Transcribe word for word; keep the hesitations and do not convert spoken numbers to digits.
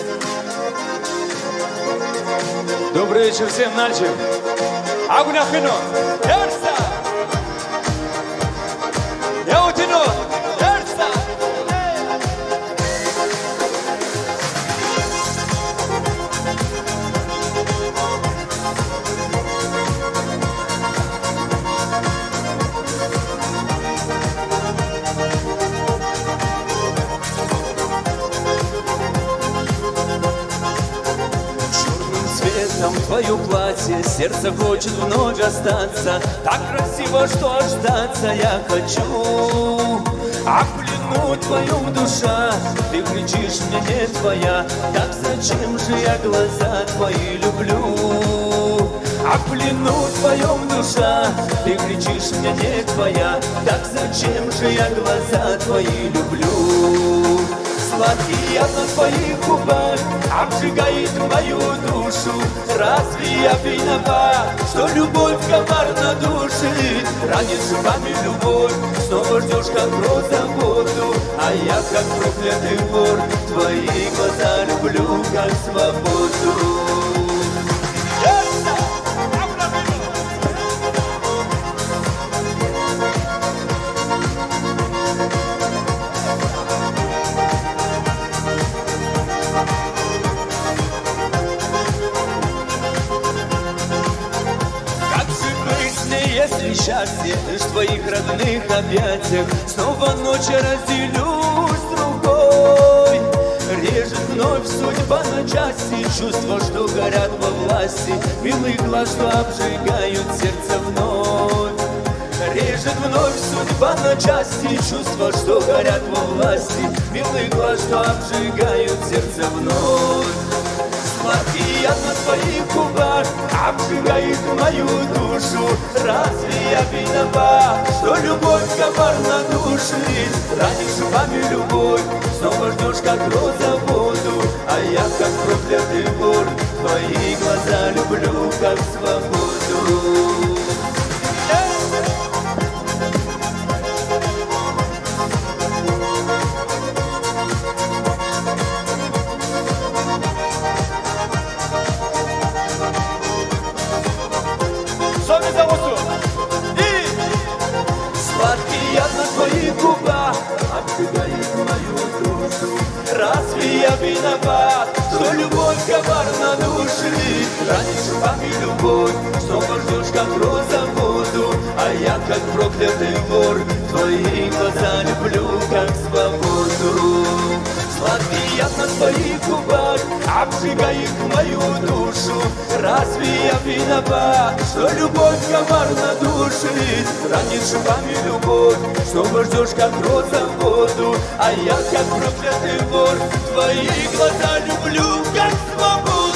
Добрый вечер всем, Нальчик. Агуняхино, Эрса. Яутино, Эрса. Там твое платье, сердце хочет вновь остаться. Так красиво, что аж ждаться я хочу. А в плену твоем душа, ты кричишь мне не твоя. Так зачем же я глаза твои люблю? А в плену твоем душа, ты кричишь мне не твоя. Так зачем же я глаза твои люблю? Сладкий яд на твоих губах обжигает мою душу. Разве я виноват, что любовь коварно душит? Ранит зубами любовь, снова ждешь как роза воду. А я как проклятый вор, твои глаза люблю как свободу. Если счастье лишь в твоих родных объятиях, снова ночь я разделюсь с другой. Режет вновь судьба на части, чувства, что горят во власти, милый глаз, что обжигают сердце вновь. Режет вновь судьба на части, чувства, что горят во власти, милый глаз, что обжигают сердце вновь. Сладкий яд на твоих губах обжигает мою душу. Разве я виноват, что любовь коварно душит? Ранит зубами любовь, снова ждешь как роза воду. А я как проклятый вор, твои глаза люблю как свободу. Сладкий яд на твоих губах обжигает мою душу. Разве я виноват, что любовь коварно душит? Ранит зубами любовь, снова ждешь как роза воду. А я как проклятый вор, твои глаза люблю как свободу. Сладкий яд на твоих губах обжигает мою душу. Разве я виноват, что любовь коварно душит? Ранит зубами любовь, снова ждешь как роза воду. А я как проклятый вор, твои глаза люблю как свободу.